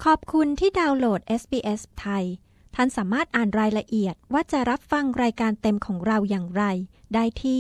ขอบคุณที่ดาวน์โหลด SBS ไทยท่านสามารถอ่านรายละเอียดว่าจะรับฟังรายการเต็มของเราอย่างไรได้ที่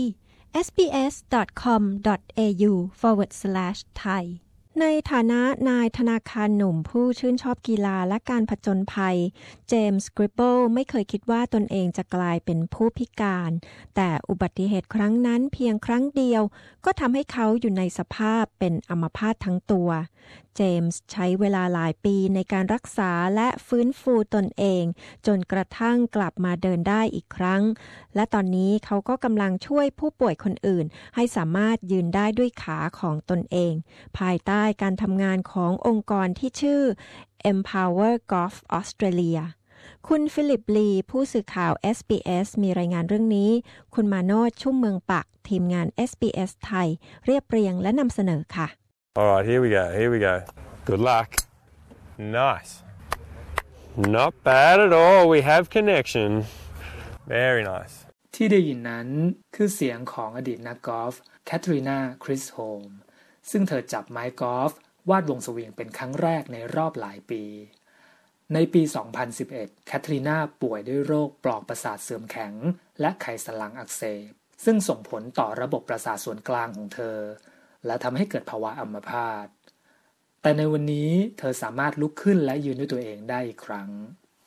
sbs.com.au/thai ในฐานะนายธนาคารหนุ่มผู้ชื่นชอบกีฬาและการผจญภัยเจมส์กริปเบิลไม่เคยคิดว่าตนเองจะกลายเป็นผู้พิการแต่อุบัติเหตุครั้งนั้นเพียงครั้งเดียวก็ทำให้เขาอยู่ในสภาพเป็นอัมพาตทั้งตัวเจมส์ใช้เวลาหลายปีในการรักษาและฟื้นฟูตนเองจนกระทั่งกลับมาเดินได้อีกครั้งและตอนนี้เขาก็กำลังช่วยผู้ป่วยคนอื่นให้สามารถยืนได้ด้วยขาของตนเองภายใต้การทำงานขององค์กรที่ชื่อ Empower Golf Australia คุณฟิลิปลีผู้สื่อข่าว SBS มีรายงานเรื่องนี้คุณมาโนช ชุ่มเมืองปักทีมงาน SBS ไทยเรียบเรียงและนำเสนอค่ะ All right, here we go. Good luck. Nice. Not bad at all. We have connection. Very nice. ที่ได้ยินนั้นคือเสียงของอดีตนักกอล์ฟแคทรีนาคริสโฮมซึ่งเธอจับไม้กอล์ฟวาดวงสวิงเป็นครั้งแรกในรอบหลายปีในปี 2011 แคทรีนาป่วยด้วยโรคปลอกประสาทเสื่อมแข็งและไขสันหลังอักเสบซึ่งส่งผลต่อระบบประสาทส่วนกลางของเธอและทำให้เกิดภาวะอัมพาตแต่ในวันนี้เธอสามารถลุกขึ้นและยืนด้วยตัวเองได้อีกครั้ง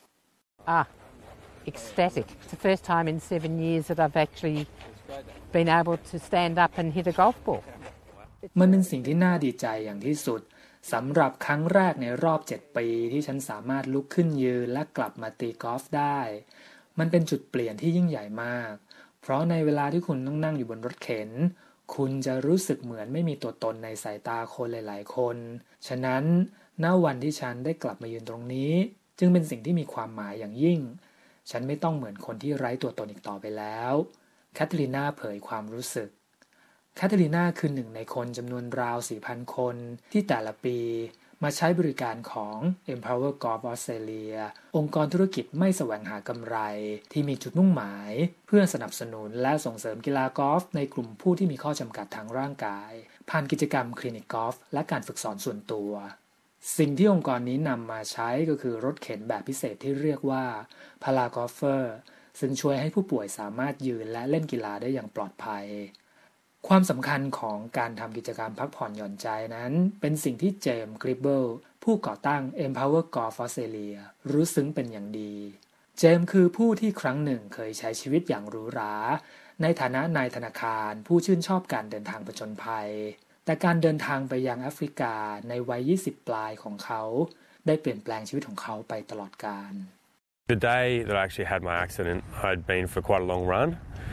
Ecstatic. It's the first time in 7 years that I've actually been able to stand up and hit a golf ball. มันเป็นสิ่งที่น่าดีใจอย่างที่สุดสำหรับครั้งแรกในรอบ7 ปีที่ฉันสามารถลุกขึ้นยืนและกลับมาตีกอล์ฟได้มันเป็นจุดเปลี่ยนที่ยิ่งใหญ่มากเพราะในเวลาที่คุณต้องนั่งอยู่บนรถเข็นคุณจะรู้สึกเหมือนไม่มีตัวตนในสายตาคนหลายๆคนฉะนั้นณวันที่ฉันได้กลับมายืนตรงนี้จึงเป็นสิ่งที่มีความหมายอย่างยิ่งฉันไม่ต้องเหมือนคนที่ไร้ตัวตนอีกต่อไปแล้วแคทรีนาเผยความรู้สึกแคทรีนาคือหนึ่งในคนจำนวนราว 4,000 คนที่แต่ละปีมาใช้บริการของ Empower Golf Australia องค์กรธุรกิจไม่แสวงหากำไรที่มีจุดมุ่งหมายเพื่อสนับสนุนและส่งเสริมกีฬากอล์ฟในกลุ่มผู้ที่มีข้อจำกัดทางร่างกายผ่านกิจกรรมคลินิกกอล์ฟและการฝึกสอนส่วนตัวสิ่งที่องค์กรนี้นำมาใช้ก็คือรถเข็นแบบพิเศษที่เรียกว่าพารากอล์ฟเฟอร์ซึ่งช่วยให้ผู้ป่วยสามารถยืนและเล่นกีฬาได้อย่างปลอดภัยความสำคัญของการทำกิจกรรมพักผ่อนหย่อนใจนั้นเป็นสิ่งที่เจมส์กริปเบิลผู้ก่อตั้ง Empower Golf Australia รู้ซึ้งเป็นอย่างดีเจมส์คือผู้ที่ครั้งหนึ่งเคยใช้ชีวิตอย่างหรูหราในฐานะนายธนาคารผู้ชื่นชอบการเดินทางผจญภัยแต่การเดินทางไปยังแอฟริกาในวัย20 ปลายของเขาได้เปลี่ยนแปลงชีวิตของเขาไปตลอดกาล The day that I actually had my accident, I'd been for quite a long run,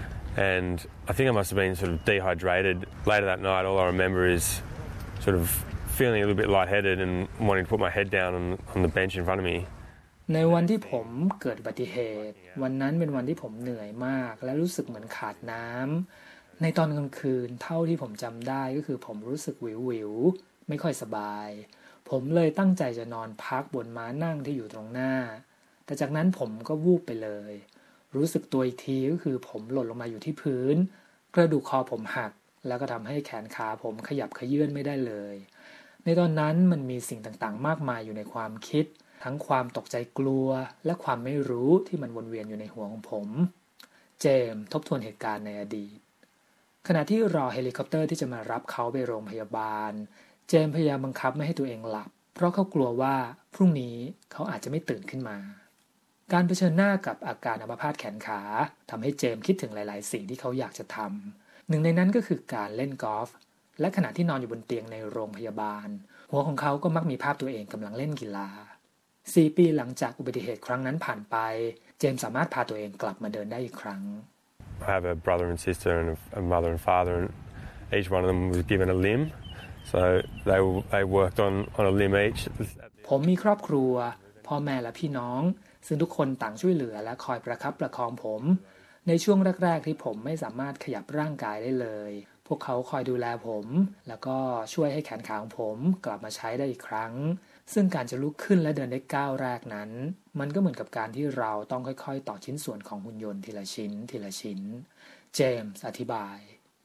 and I think I must have been sort of dehydrated. Later that night, all I remember is sort of feeling a little bit lightheaded and wanting to put my head down on the bench in front of me. ในวันที่ผมเกิดอุบัติเหตุวันนั้นเป็นวันที่ผมเหนื่อยมากและรู้สึกเหมือนขาดน้ำในตอนกลางคืนเท่าที่ผมจำได้ก็คือผมรู้สึกวิวไม่ค่อยสบายผมเลยตั้งใจจะนอนพักบนม้านั่งที่อยู่ตรงหน้าแต่จากนั้นผมก็วูบไปเลยรู้สึกตัวอีกทีก็คือผมหล่นลงมาอยู่ที่พื้นกระดูกคอผมหักแล้วก็ทำให้แขนขาผมขยับเขยื้อนไม่ได้เลยในตอนนั้นมันมีสิ่งต่างๆมากมายอยู่ในความคิดทั้งความตกใจกลัวและความไม่รู้ที่มันวนเวียนอยู่ในหัวของผมเจมส์ทบทวนเหตุการณ์ในอดีตขณะที่รอเฮลิคอปเตอร์ที่จะมารับเขาไปโรงพยาบาลเจมส์พยายามบังคับไม่ให้ตัวเองหลับเพราะเขากลัวว่าพรุ่งนี้เขาอาจจะไม่ตื่นขึ้นมาการเผชิญหน้ากับอาการอัมพาตแขนขาทำให้เจมส์คิดถึงหลายๆสิ่งที่เขาอยากจะทำหนึ่งในนั้นก็คือการเล่นกอล์ฟและขณะที่นอนอยู่บนเตียงในโรงพยาบาลหัวของเขาก็มักมีภาพตัวเองกำลังเล่นกีฬา4 ปีหลังจากอุบัติเหตุครั้งนั้นผ่านไปเจมส์สามารถพาตัวเองกลับมาเดินได้อีกครั้ง I have a brother and sister and a mother and father, and each one of them was given a limb. So they worked on a limb each. ผมมีครอบครัวพ่อแม่และพี่น้องซึ่งทุกคนต่างช่วยเหลือและคอยประคับประคองผมในช่วงแรกๆที่ผมไม่สามารถขยับร่างกายได้เลยพวกเขาคอยดูแลผมแล้วก็ช่วยให้แขนขาของผมกลับมาใช้ได้อีกครั้งซึ่งการจะลุกขึ้นและเดินได้ก้าวแรกนั้นมันก็เหมือนกับการที่เราต้องค่อยๆต่อชิ้นส่วนของหุ่นยนต์ทีละชิ้นทีละชิ้นเจมส์อธิบาย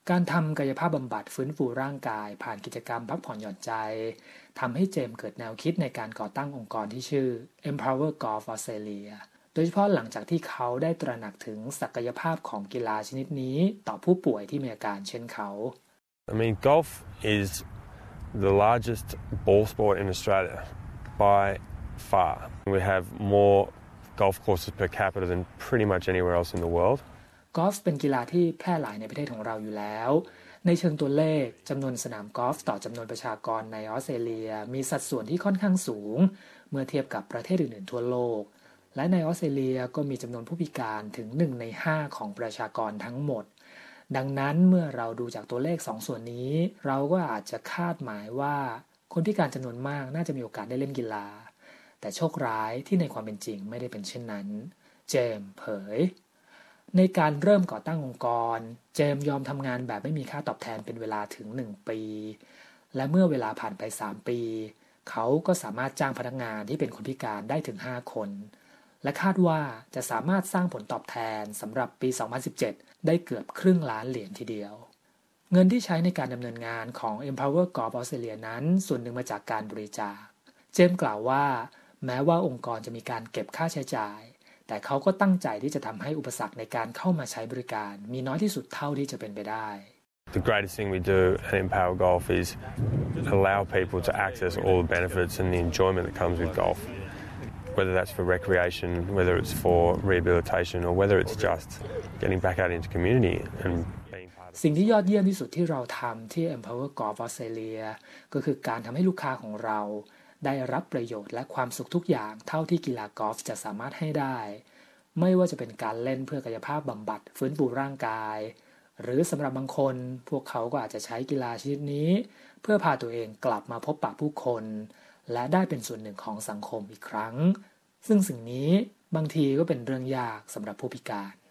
การทำกายภาพบำบัดฟื้นฟูร่างกายผ่านกิจกรรมพักผ่อนหย่อนใจทำให้เจมส์เกิดแนวคิดในการก่อตั้งองค์กรที่ชื่อ Empower Golf Australia โดยเฉพาะหลังจากที่เขาได้ตระหนักถึงศักยภาพของกีฬาชนิดนี้ต่อผู้ป่วยที่มีอาการเช่นเขา I mean, golf is the largest ball sport in Australia by far. We have more golf courses per capita than pretty much anywhere else in the world. กอล์ฟเป็นกีฬาที่แพร่หลายในประเทศของเราอยู่แล้วในเชิงตัวเลขจำนวนสนามกอล์ฟต่อจำนวนประชากรในออสเตรเลียมีสัดส่วนที่ค่อนข้างสูงเมื่อเทียบกับประเทศอื่นๆทั่วโลกและในออสเตรเลียก็มีจำนวนผู้พิการถึง1 ใน 5ของประชากรทั้งหมดดังนั้นเมื่อเราดูจากตัวเลข2ส่วนนี้เราก็อาจจะคาดหมายว่าคนพิการจำนวนมากน่าจะมีโอกาสได้เล่นกีฬาแต่โชคร้ายที่ในความเป็นจริงไม่ได้เป็นเช่นนั้นเจมส์เผยในการเริ่มก่อตั้งองค์กรเจมส์ยอมทำงานแบบไม่มีค่าตอบแทนเป็นเวลาถึง1 ปีและเมื่อเวลาผ่านไป3 ปีเขาก็สามารถจ้างพนักงานที่เป็นคนพิการได้ถึง5 คนและคาดว่าจะสามารถสร้างผลตอบแทนสำหรับปี 2017 ได้เกือบครึ่งล้านเหรียญทีเดียวเงินที่ใช้ในการดำเนินงานของ Empower Golf Australia นั้นส่วนหนึ่งมาจากการบริจาคเจมส์กล่าวว่าแม้ว่าองค์กรจะมีการเก็บค่าใช้จ่ายแต่เขาก็ตั้งใจที่จะทำให้อุปสรรคในการเข้ามาใช้บริการมีน้อยที่สุดเท่าที่จะเป็นไปได้ The greatest thing we do at Empower Golf is allow people to access all the benefits and the enjoyment that comes with golf, whether that's for recreation, whether it's for rehabilitation, or whether it's just getting back out into community and being part of it. สิ่งที่ยอดเยี่ยมที่สุดที่เราทำที่ Empower Golf Australia ก็คือการทำให้ลูกค้าของเราได้รับประโยชน์และความสุขทุกอย่างเท่าที่กีฬากอล์ฟจะสามารถให้ได้ไม่ว่าจะเป็นการเล่นเพื่อกายภาพบำบัดฟื้นฟูร่างกายหรือสำหรับบางคนพวกเขาก็อาจจะใช้กีฬาชนิดนี้เพื่อพาตัวเองกลับมาพบปะผู้คนและได้เป็นส่วนหนึ่งของสังคมอีกครั้งซึ่งสิ่งนี้บางทีก็เป็นเรื่องยากสำหรับผู้พิการ